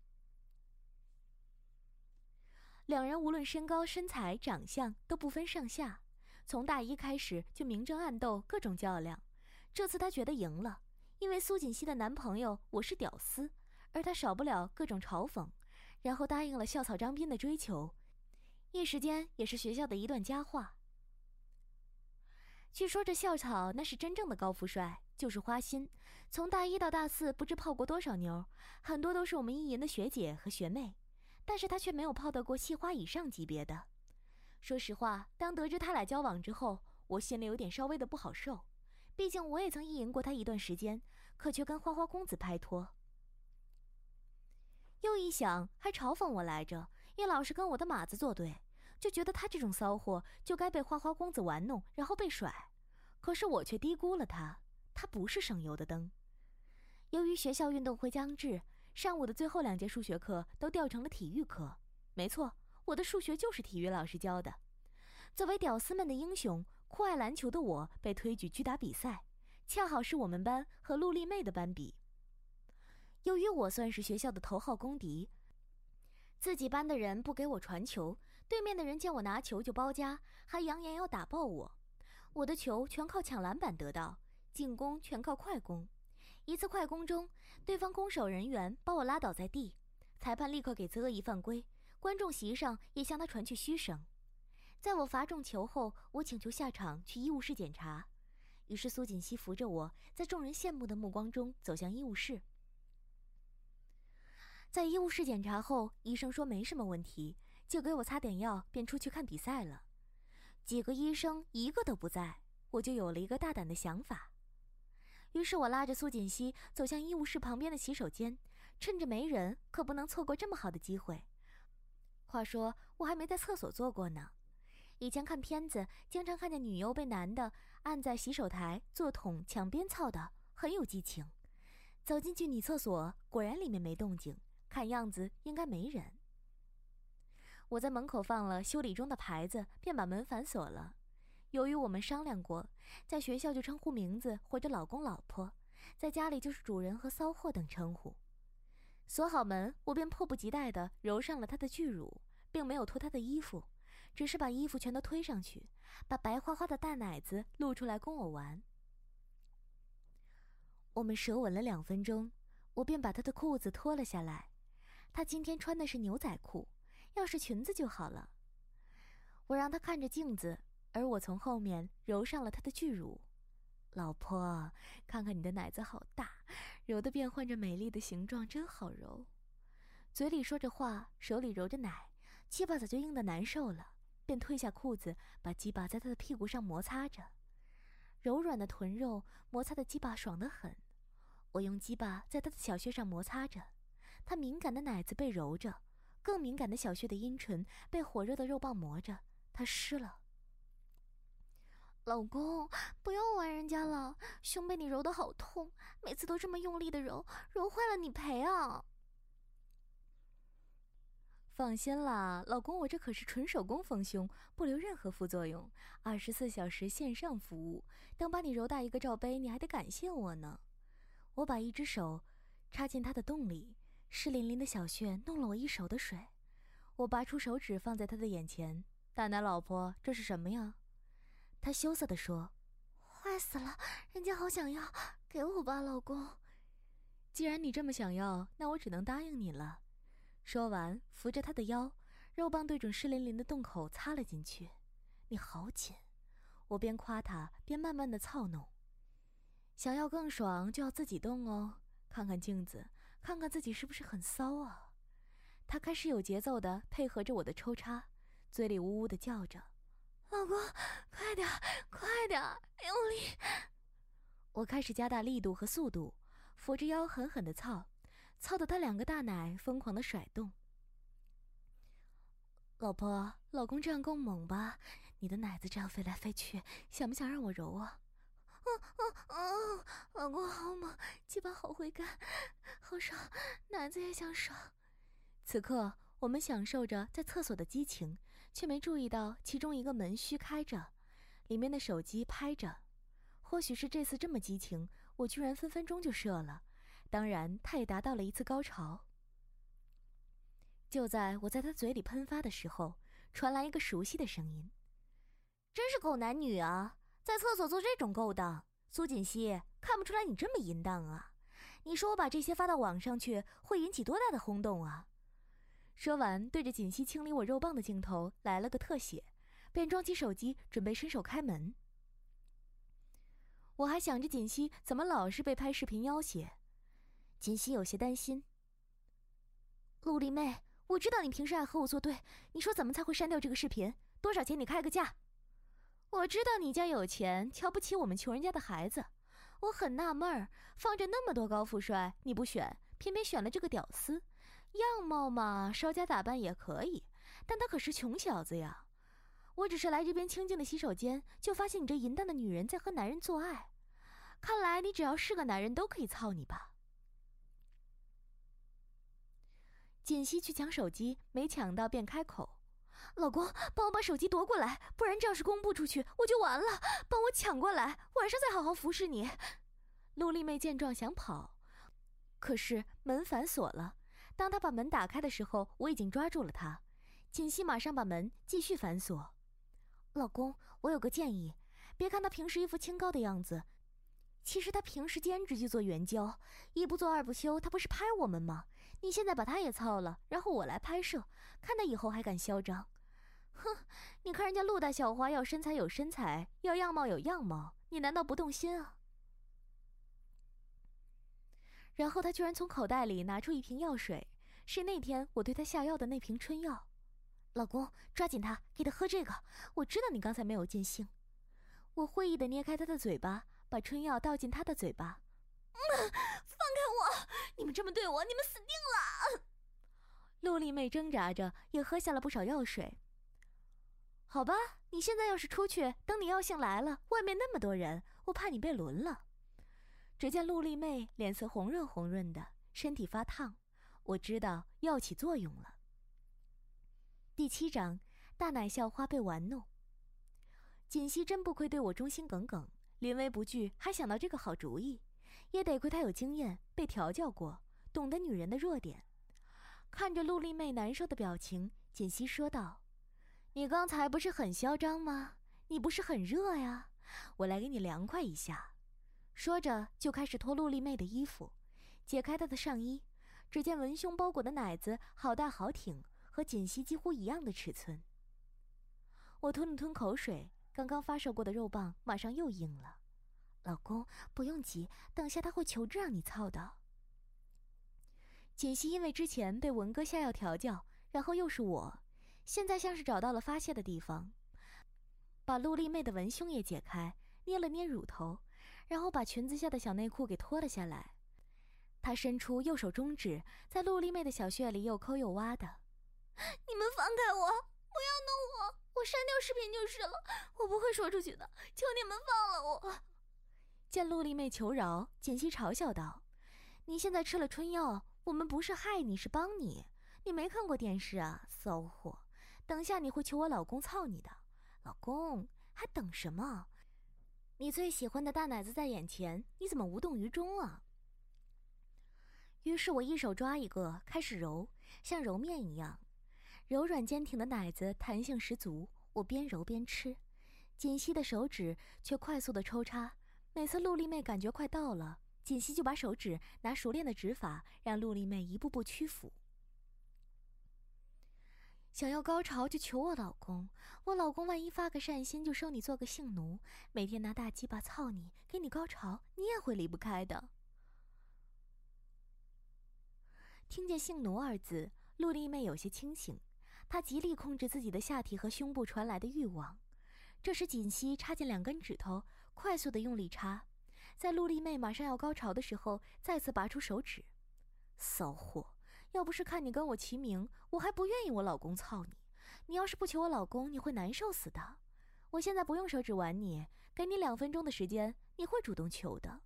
Speaker 1: 两人无论身高身材长相都不分上下，从大一开始就明争暗斗，各种较量。这次她觉得赢了，因为苏锦熙的男朋友我是屌丝，而她少不了各种嘲讽，然后答应了校草张斌的追求，一时间也是学校的一段佳话。据说这校草那是真正的高富帅，就是花心，从大1到大4不知泡过多少妞，很多都是我们艺研的学姐和学妹，但是他却没有泡到过系花以上级别的。说实话，当得知他俩交往之后，我心里有点稍微的不好受，毕竟我也曾意淫过他一段时间，可却跟花花公子拍拖。又一想，还嘲讽我来着，也老是跟我的马子作对，就觉得他这种骚货就该被花花公子玩弄，然后被甩。可是我却低估了他，他不是省油的灯。由于学校运动会将至，上午的最后2节数学课都调成了体育课。没错，我的数学就是体育老师教的。作为屌丝们的英雄，酷爱篮球的我被推举去打比赛，恰好是我们班和陆丽妹的班比。由于我算是学校的头号公敌，自己班的人不给我传球，对面的人见我拿球就包夹，还扬言要打爆我。我的球全靠抢篮板得到，进攻全靠快攻。一次快攻中，对方攻守人员把我拉倒在地，裁判立刻给次恶意犯规，观众席上也向他传去嘘声。在我罚中球后，我请求下场去医务室检查，于是苏锦熙扶着我，在众人羡慕的目光中走向医务室。在医务室检查后，医生说没什么问题，就给我擦点药，便出去看比赛了。几个医生一个都不在，我就有了一个大胆的想法。于是我拉着苏锦熙走向医务室旁边的洗手间，趁着没人，可不能错过这么好的机会。话说我还没在厕所做过呢，以前看片子经常看见女优被男的按在洗手台坐桶抢边操的，很有激情。走进去女厕所，果然里面没动静，看样子应该没人。我在门口放了修理中的牌子，便把门反锁了。由于我们商量过，在学校就称呼名字或者老公老婆，在家里就是主人和骚货等称呼。锁好门，我便迫不及待地揉上了他的巨乳，并没有脱他的衣服，只是把衣服全都推上去，把白花花的大奶子露出来供我玩。我们舌吻了2分钟，我便把他的裤子脱了下来。他今天穿的是牛仔裤，要是裙子就好了。我让他看着镜子，而我从后面揉上了他的巨乳。老婆，看看你的奶子好大，揉得变换着美丽的形状，真好揉。嘴里说着话，手里揉着奶，鸡巴早就硬得难受了，便褪下裤子，把鸡巴在他的屁股上摩擦着。柔软的臀肉摩擦的鸡巴爽得很，我用鸡巴在他的小穴上摩擦着，他敏感的奶子被揉着，更敏感的小穴的阴唇被火热的肉棒磨着，他湿了。
Speaker 2: 老公，不要玩人家了，胸被你揉得好痛，每次都这么用力的揉，揉坏了你赔啊。
Speaker 1: 放心啦，老公，我这可是纯手工丰胸，不留任何副作用，24小时线上服务。等把你揉大一个罩杯，你还得感谢我呢。我把一只手插进他的洞里，湿淋淋的小穴弄了我一手的水。我拔出手指放在他的眼前，大奶老婆，这是什么呀？他羞涩地说：
Speaker 2: 坏死了，人家好想要，给我吧，老公。
Speaker 1: 既然你这么想要，那我只能答应你了。说完，扶着他的腰，肉棒对准湿淋淋的洞口插了进去。你好紧，我边夸他边慢慢的操弄。想要更爽就要自己动哦，看看镜子，看看自己是不是很骚啊。他开始有节奏的配合着我的抽插，嘴里呜呜的叫着：
Speaker 2: 老公，快点，快点，用力！
Speaker 1: 我开始加大力度和速度，扶着腰狠狠的操，操得他2个大奶疯狂的甩动。老婆，老公这样够猛吧？你的奶子这样飞来飞去，想不想让我揉啊？
Speaker 2: 老公好猛，鸡巴好回甘，好爽，奶子也想爽。
Speaker 1: 此刻我们享受着在厕所的激情，却没注意到其中一个门虚开着，里面的手机拍着。或许是这次这么激情，我居然分分钟就射了，当然他也达到了一次高潮。就在我在他嘴里喷发的时候，传来一个熟悉的声音：
Speaker 2: 真是狗男女啊，在厕所做这种勾当。苏锦熙，看不出来你这么淫荡啊，你说我把这些发到网上去会引起多大的轰动啊。
Speaker 1: 说完，对着锦溪清理我肉棒的镜头来了个特写，便装起手机准备伸手开门。我还想着锦溪怎么老是被拍视频要挟，
Speaker 2: 锦溪有些担心。陆丽妹，我知道你平时爱和我作对，你说怎么才会删掉这个视频？多少钱你开个价？
Speaker 1: 我知道你家有钱，瞧不起我们穷人家的孩子。我很纳闷儿，放着那么多高富帅你不选，偏偏选了这个屌丝。样貌嘛，稍加打扮也可以，但他可是穷小子呀。我只是来这边清静的洗手间，就发现你这淫荡的女人在和男人做爱。看来你只要是个男人都可以操你吧。锦溪去抢手机，没抢到便开口：
Speaker 2: 老公，帮我把手机夺过来，不然这要是公布出去我就完了，帮我抢过来，晚上再好好服侍你。
Speaker 1: 陆丽妹见状想跑，可是门反锁了。当她把门打开的时候，我已经抓住了她。锦溪马上把门继续反锁。
Speaker 2: 老公，我有个建议，别看他平时一副清高的样子，其实他平时兼职就做援交，一不做二不休，他不是拍我们吗？你现在把他也操了，然后我来拍摄，看他以后还敢嚣张。
Speaker 1: 哼，你看人家陆大校花要身材有身材，要样貌有样貌，你难道不动心啊？然后他居然从口袋里拿出一瓶药水，是那天我对他下药的那瓶春药。
Speaker 2: 老公，抓紧他，给他喝这个。我知道你刚才没有尽兴。
Speaker 1: 我会意地捏开他的嘴巴，把春药倒进他的嘴巴。
Speaker 2: 放开我！你们这么对我，你们死定了！
Speaker 1: 陆丽妹挣扎着，也喝下了不少药水。好吧，你现在要是出去，等你药性来了，外面那么多人，我怕你被轮了。只见陆丽妹脸色红润红润的，身体发烫，我知道药起作用了。第7章，大奶校花被玩弄。锦溪真不愧对我忠心耿耿，临危不惧，还想到这个好主意，也得亏她有经验，被调教过，懂得女人的弱点。看着陆丽妹难受的表情，锦溪说道：你刚才不是很嚣张吗？你不是很热呀？我来给你凉快一下。说着就开始脱陆丽妹的衣服，解开她的上衣，只见文胸包裹的奶子好大好挺，和锦溪几乎一样的尺寸。我吞了吞口水，刚刚发射过的肉棒马上又硬了。
Speaker 2: 老公，不用急，等下他会求着让你操的。
Speaker 1: 锦溪因为之前被文哥下药调教，然后又是我，现在像是找到了发泄的地方，把陆丽妹的文胸也解开，捏了捏乳头，然后把裙子下的小内裤给脱了下来。他伸出右手中指，在陆丽妹的小穴里又抠又挖的。
Speaker 2: 你们放开我！不要弄我！我我删掉视频就是了，我不会说出去的，求你们放了我。
Speaker 1: 见陆丽妹求饶，简溪嘲笑道：“你现在吃了春药，我们不是害你，是帮你。你没看过电视啊，骚货！等下你会求我老公操你的。老公，还等什么？你最喜欢的大奶子在眼前，你怎么无动于衷啊？”于是我一手抓一个，开始揉，像揉面一样。柔软坚挺的奶子弹性十足，我边揉边吃，锦溪的手指却快速的抽插。每次陆丽妹感觉快到了，锦溪就把手指拿熟练的指法让陆丽妹一步步屈服。想要高潮就求我老公，我老公万一发个善心就收你做个性奴，每天拿大鸡巴操你，给你高潮，你也会离不开的。听见性奴二字，陆丽妹有些清醒，她极力控制自己的下体和胸部传来的欲望。这时锦溪插进2根指头，快速的用力插，在陆丽妹马上要高潮的时候，再次拔出手指。骚货，要不是看你跟我齐名，我还不愿意我老公操你。你要是不求我老公，你会难受死的。我现在不用手指玩你，给你2分钟的时间，你会主动求的。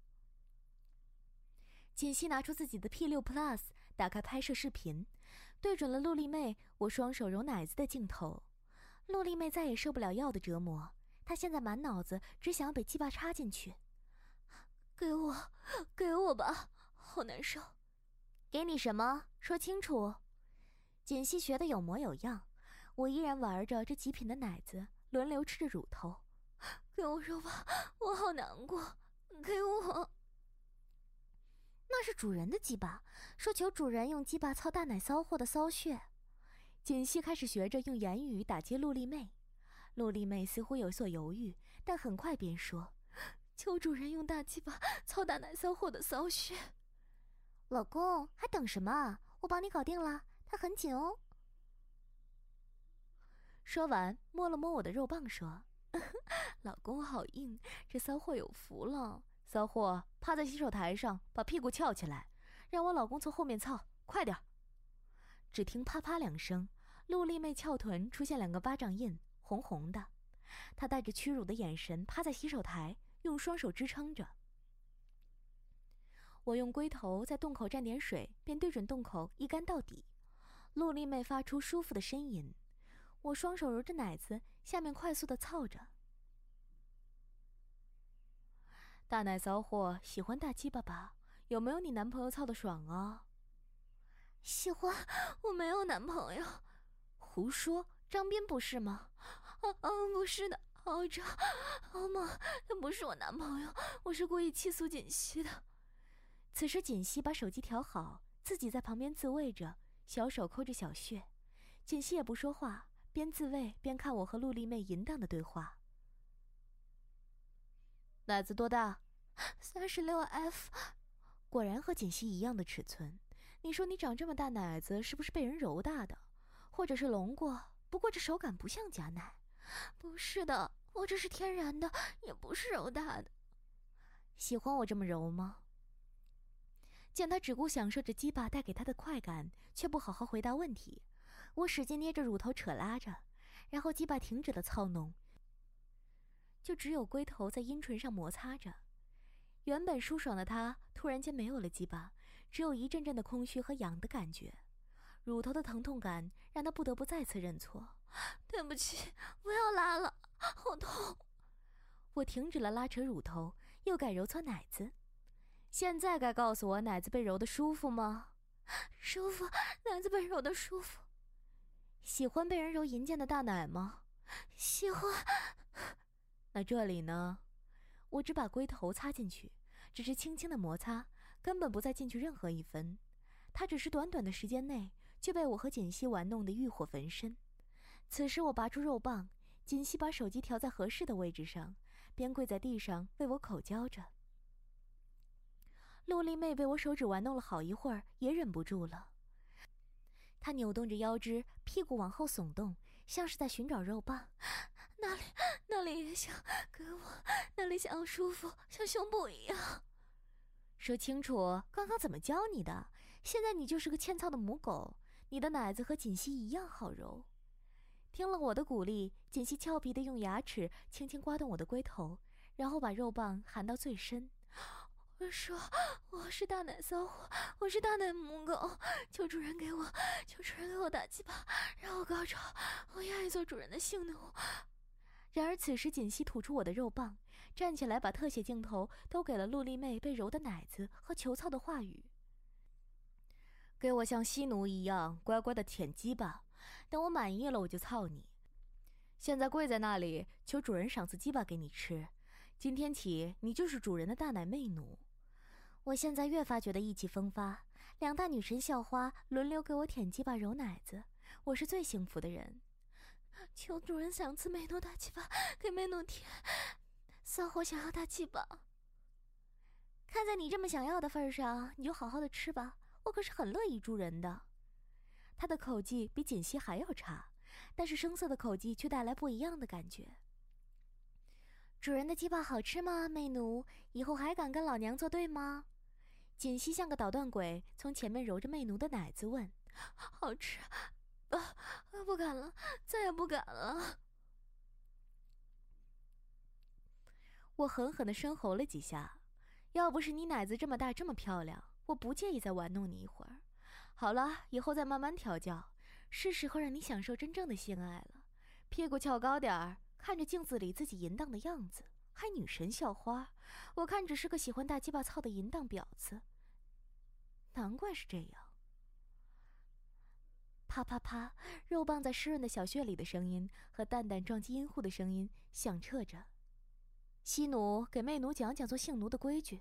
Speaker 1: 锦溪拿出自己的 P6 Plus， 打开拍摄视频，对准了陆丽妹我双手揉奶子的镜头。陆丽妹再也受不了药的折磨，她现在满脑子只想要被鸡巴插进去。
Speaker 2: 给我吧，好难受。
Speaker 1: 给你什么？说清楚。锦溪学得有模有样，我依然玩着这极品的奶子，轮流吃着乳头。
Speaker 2: 给我肉吧，我好难过。给我。
Speaker 1: 那是主人的鸡巴，说求主人用鸡巴操大奶骚货的骚穴。锦溪开始学着用言语打击陆丽妹，陆丽妹似乎有所犹豫，但很快便说：“
Speaker 2: 求主人用大鸡巴操大奶骚货的骚穴。”
Speaker 1: 老公，还等什么？我帮你搞定了，它很紧哦。说完，摸了摸我的肉棒，说：“
Speaker 2: 老公好硬，这骚货有福了。
Speaker 1: 骚货，趴在洗手台上，把屁股翘起来，让我老公从后面操，快点！”只听啪啪2声，陆丽妹翘臀出现2个巴掌印，红红的。她带着屈辱的眼神趴在洗手台，用双手支撑着。我用龟头在洞口蘸点水，便对准洞口一干到底。陆丽妹发出舒服的呻吟，我双手揉着奶子，下面快速的操着。大奶骚货喜欢大鸡巴吧？有没有你男朋友操的爽啊？
Speaker 2: 喜欢，我没有男朋友。
Speaker 1: 胡说，张斌不是吗？
Speaker 2: 不是的，好吗？他不是我男朋友，我是故意气诉锦溪的。
Speaker 1: 此时锦溪把手机调好，自己在旁边自慰着，小手抠着小穴。锦溪也不说话，边自慰边看我和陆丽妹淫荡的对话。奶子多大
Speaker 2: ？36F。
Speaker 1: 果然和锦溪一样的尺寸。你说你长这么大奶子，是不是被人揉大的？或者是隆过？不过这手感不像假奶。
Speaker 2: 不是的，我这是天然的，也不是揉大的。
Speaker 1: 喜欢我这么揉吗？见他只顾享受着鸡巴带给他的快感，却不好好回答问题，我使劲捏着乳头扯拉着，然后鸡巴停止了操弄，就只有龟头在阴唇上摩擦着。原本舒爽的他突然间没有了鸡巴，只有一阵阵的空虚和痒的感觉。乳头的疼痛感让他不得不再次认错。
Speaker 2: 对不起，不要拉了，好痛。
Speaker 1: 我停止了拉扯乳头，又改揉搓奶子。现在该告诉我奶子被揉的舒服吗？
Speaker 2: 舒服，奶子被揉的舒服。
Speaker 1: 喜欢被人揉银剑的大奶吗？
Speaker 2: 喜欢。
Speaker 1: 那这里呢？我只把龟头插进去，只是轻轻的摩擦，根本不再进去任何一分。他只是短短的时间内就被我和锦溪玩弄得欲火焚身。此时我拔出肉棒，锦溪把手机调在合适的位置上，边跪在地上为我口交着。陆丽妹被我手指玩弄了好一会儿，也忍不住了。她扭动着腰肢，屁股往后耸动，像是在寻找肉棒。
Speaker 2: 那里也想给我，那里想要舒服，像胸部一样。
Speaker 1: 说清楚，刚刚怎么教你的？现在你就是个欠操的母狗，你的奶子和锦溪一样好揉。 听了我的鼓励，锦溪俏皮地用牙齿轻轻刮动我的龟头，然后把肉棒含到最深。
Speaker 2: 我说我是大奶骚货，我是大奶母狗，求主人给我大鸡巴，让我高潮，我愿意做主人的性奴。
Speaker 1: 然而此时锦溪吐出我的肉棒，站起来把特写镜头都给了陆丽妹被揉的奶子和求操的话语。给我像吸奴一样乖乖的舔鸡巴，等我满意了我就操你。现在跪在那里求主人赏赐鸡巴给你吃，今天起你就是主人的大奶媚奴。我现在越发觉得意气风发，两大女神校花轮流给我舔鸡巴揉奶子，我是最幸福的人。
Speaker 2: 求主人赏赐媚奴大鸡巴给媚奴舔，骚货想要大鸡巴。
Speaker 1: 看在你这么想要的份上，你就好好的吃吧，我可是很乐意助人的。他的口技比锦溪还要差，但是声色的口技却带来不一样的感觉。主人的鸡巴好吃吗，媚奴？以后还敢跟老娘作对吗？锦溪像个捣乱鬼，从前面揉着媚奴的奶子问：
Speaker 2: 好吃不敢了，再也不敢了。
Speaker 1: 我狠狠地深喉了几下，要不是你奶子这么大这么漂亮，我不介意再玩弄你一会儿。好了，以后再慢慢调教，是时候让你享受真正的性爱了。屁股翘高点儿，看着镜子里自己淫荡的样子，还女神校花，我看只是个喜欢大鸡巴操的淫荡婊子。难怪是这样。啪啪啪，肉棒在湿润的小穴里的声音和蛋蛋撞击阴户的声音响彻着。西奴给媚奴讲讲做性奴的规矩。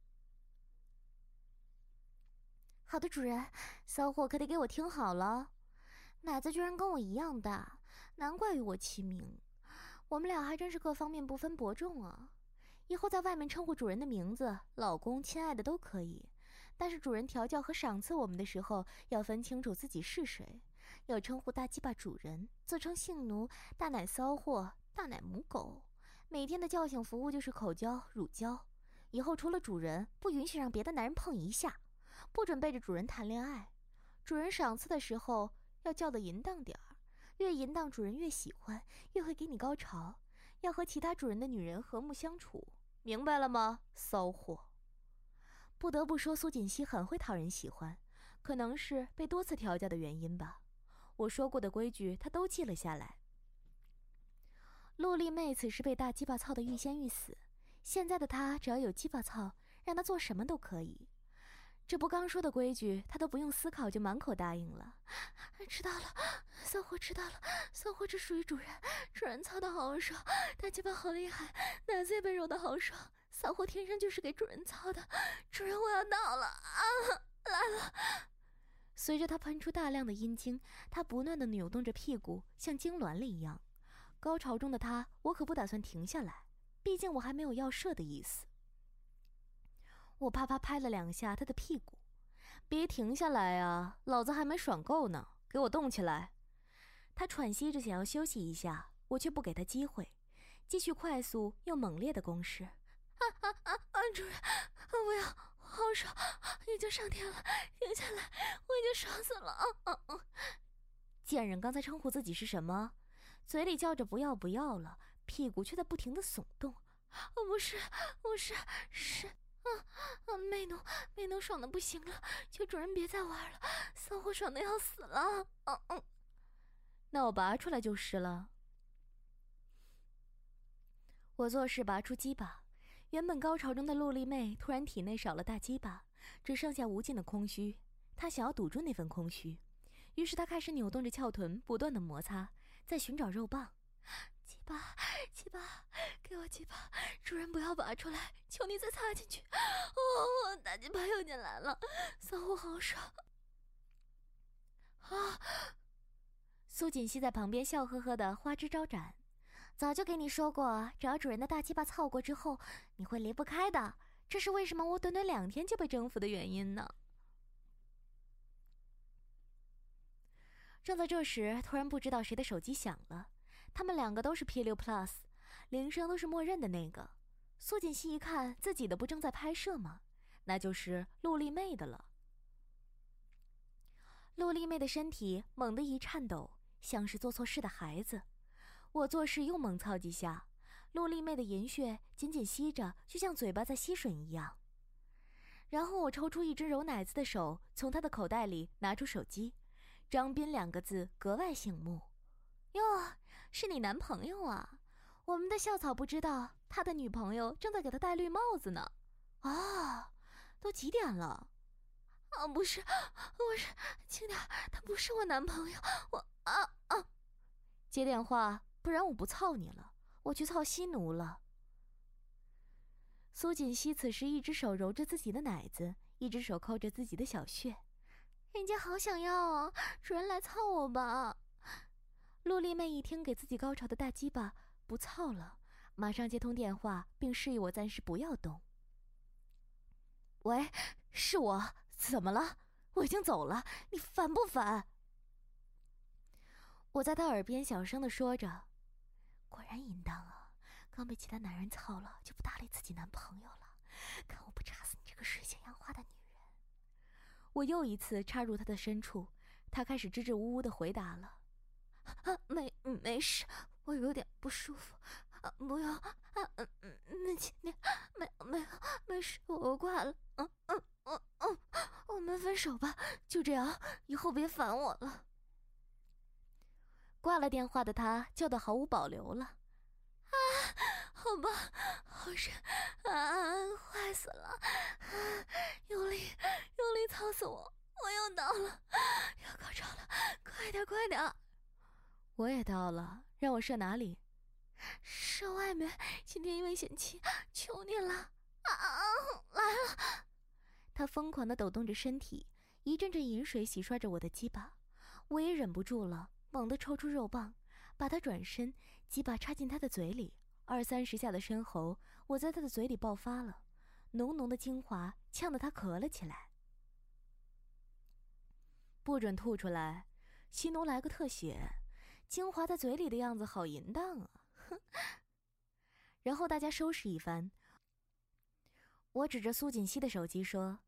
Speaker 2: 好的，主人，骚货可得给我听好了。奶子居然跟我一样大，难怪与我齐名。我们俩还真是各方面不分伯仲啊。以后在外面称呼主人的名字，老公、亲爱的都可以。但是主人调教和赏赐我们的时候，要分清楚自己是谁，要称呼大鸡巴主人，自称性奴、大奶骚货、大奶母狗。每天的叫醒服务就是口交、乳交。以后除了主人，不允许让别的男人碰一下，不准背着主人谈恋爱。主人赏赐的时候要叫得淫荡点儿，越淫荡主人越喜欢，越会给你高潮。要和其他主人的女人和睦相处，明白了吗，骚货？不得不说，苏锦溪很会讨人喜欢，可能是被多次调教的原因吧。我说过的规矩，她都记了下来。陆丽妹此时被大鸡巴操得欲仙欲死，现在的她只要有鸡巴操，让她做什么都可以。这不刚说的规矩，她都不用思考就满口答应了。知道了，骚货知道了，骚货只属于主人，主人操得好爽，大鸡巴好厉害，奶子也被揉得好爽。骚货天生就是给主人操的，主人我要到了啊！来了。
Speaker 1: 随着他喷出大量的阴茎，他不断地扭动着屁股，像痉挛了一样。高潮中的他，我可不打算停下来，毕竟我还没有要射的意思。我啪啪拍了2下他的屁股，别停下来啊，老子还没爽够呢，给我动起来。他喘息着想要休息一下，我却不给他机会，继续快速又猛烈的攻势。
Speaker 2: 主人，不要，好爽，已经上天了，停下来，我已经爽死了。
Speaker 1: 贱人刚才称呼自己是什么？嘴里叫着不要不要了，屁股却在不停的耸动。
Speaker 2: 不是，媚奴爽的不行了，求主人别再玩了，骚货爽的要死了。
Speaker 1: 那我拔出来就是了。我做事拔出鸡巴，原本高潮中的陆丽妹突然体内少了大鸡巴，只剩下无尽的空虚。她想要堵住那份空虚，于是她开始扭动着翘臀，不断的摩擦，在寻找肉棒。
Speaker 2: 鸡巴，给我鸡巴，主人不要拔出来，求你再插进去。大鸡巴又进来了，骚货好爽。
Speaker 1: 苏锦溪在旁边笑呵呵的花枝招展。早就给你说过，只要主人的大鸡巴操过之后，你会离不开的。这是为什么我短短2天就被征服的原因呢？正在这时，突然不知道谁的手机响了，他们2个都是 P6 Plus， 铃声都是默认的那个。苏锦溪一看自己的不正在拍摄吗？那就是陆丽妹的了。陆丽妹的身体猛地一颤抖， 像是做错事的孩子。我做事又猛操几下，陆丽妹的银穴紧紧吸着，就像嘴巴在吸吮一样。然后我抽出一只揉奶子的手，从她的口袋里拿出手机，张斌2个字格外醒目。哟，是你男朋友啊？我们的校草不知道，他的女朋友正在给他戴绿帽子呢。啊，都几点了？
Speaker 2: 啊，不是，轻点，他不是我男朋友，
Speaker 1: 接电话，不然我不操你了，我去操西奴了。苏锦熙此时一只手揉着自己的奶子，一只手抠着自己的小穴。
Speaker 2: 人家好想要啊，主人来操我吧。
Speaker 1: 陆丽妹一听给自己高潮的大鸡巴，不操了，马上接通电话，并示意我暂时不要动。喂，是我，怎么了？我已经走了，你烦不烦？我在他耳边小声地说着。果然淫荡啊，刚被其他男人操了，就不搭理自己男朋友了。看我不插死你这个水性杨花的女人！我又一次插入他的深处，他开始支支吾吾地回答了。
Speaker 2: 没事，我有点不舒服。不用没事，我挂了。我们分手吧，就这样，以后别烦我了。
Speaker 1: 挂了电话的他叫得毫无保留了。
Speaker 2: 好吧，好深坏死了，用力操死我，我又到了，要高潮了，快点！
Speaker 1: 我也到了，让我射哪里？
Speaker 2: 射外面，今天因为险情，求你了！来了！
Speaker 1: 他疯狂地抖动着身体，一阵阵饮水洗刷着我的鸡巴，我也忍不住了，猛地抽出肉棒，把他转身，鸡巴插进他的嘴里，20-30下的深喉，我在他的嘴里爆发了，浓浓的精华呛得他咳了起来。不准吐出来，西奴来个特写，精华在嘴里的样子好淫荡啊！哼。然后大家收拾一番。我指着苏锦熙的手机说：“